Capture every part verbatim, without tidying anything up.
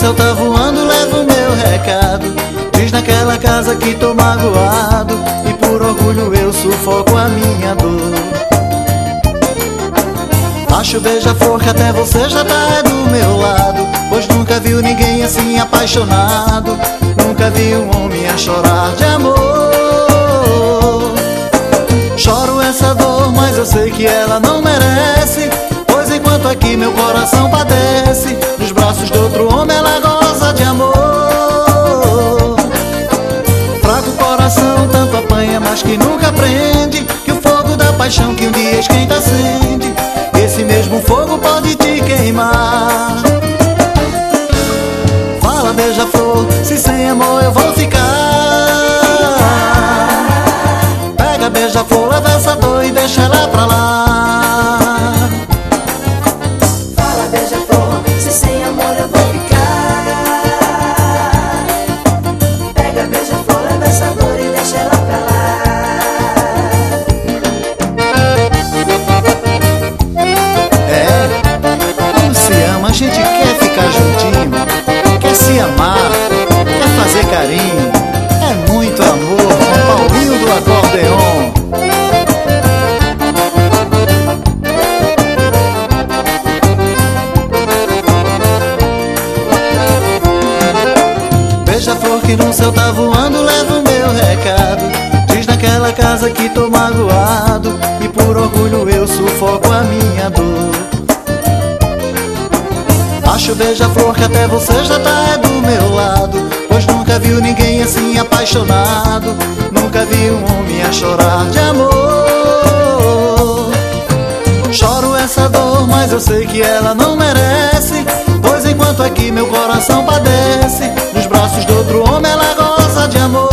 céu tá voando, leva o meu recado. Diz naquela casa que tô magoado e por orgulho eu sufoco a minha dor. Acho beija-flor que até você já tá do meu lado, pois nunca viu ninguém assim apaixonado, nunca vi um homem a chorar de amor. Choro essa dor, mas eu sei que ela não merece, pois enquanto aqui meu coração padece, nos braços de outro homem ela goza de amor. Fraco coração tanto apanha, mas que nunca aprende, que o fogo da paixão que um dia esquenta acende, esse mesmo fogo pode te queimar. Fala beija-flor, se sem amor eu vou ficar. Pega beija-flor, leva essa dor e deixa ela pra lá. Fala beija-flor, se sem amor eu vou ficar. Pega beija-flor, leva essa dor e deixa ela pra lá. A gente quer ficar juntinho, quer se amar, quer fazer carinho. É muito amor com Paulinho do acordeon. Beija-flor que no céu tá voando, leva o meu recado. Diz naquela casa que tô magoado e por orgulho eu sufoco a minha dor. Acho beija-flor que até você já tá do meu lado, pois nunca viu ninguém assim apaixonado, nunca vi um homem a chorar de amor. Choro essa dor, mas eu sei que ela não merece, pois enquanto aqui meu coração padece, nos braços de outro homem ela goza de amor.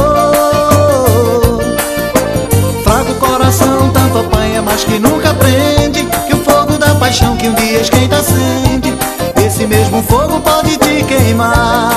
Fraco coração tanto apanha, mas que nunca aprende, que o fogo da paixão que um dia esquenta acende, esse mesmo fogo pode te queimar.